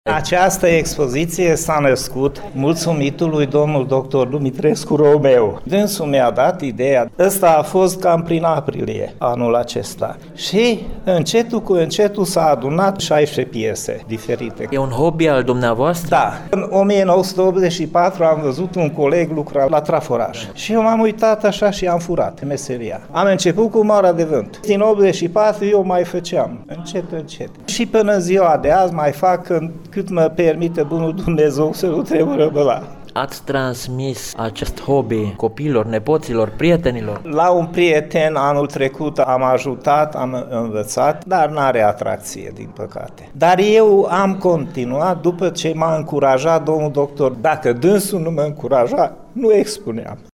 Această expoziție s-a născut mulțumitul lui domnul doctor Dumitrescu Romeu. Dânsul mi-a dat ideea. Ăsta a fost cam prin aprilie anul acesta. Și încetul cu încetul s-a adunat 16 piese diferite. E un hobby al dumneavoastră? Da. În 1984 am văzut un coleg lucra la traforaj. Și eu m-am uitat așa și am furat meseria. Am început cu Marea de Vânt. Din 84 eu mai făceam, încet. Și până ziua de azi mai fac cât mă permite bunul Dumnezeu să nu trebuie răbăla. Ați transmis acest hobby copiilor, nepoților, prietenilor? La un prieten anul trecut am ajutat, am învățat, dar n-are atracție, din păcate. Dar eu am continuat după ce m-a încurajat domnul doctor. Dacă dânsul nu mă încuraja, nu expuneam.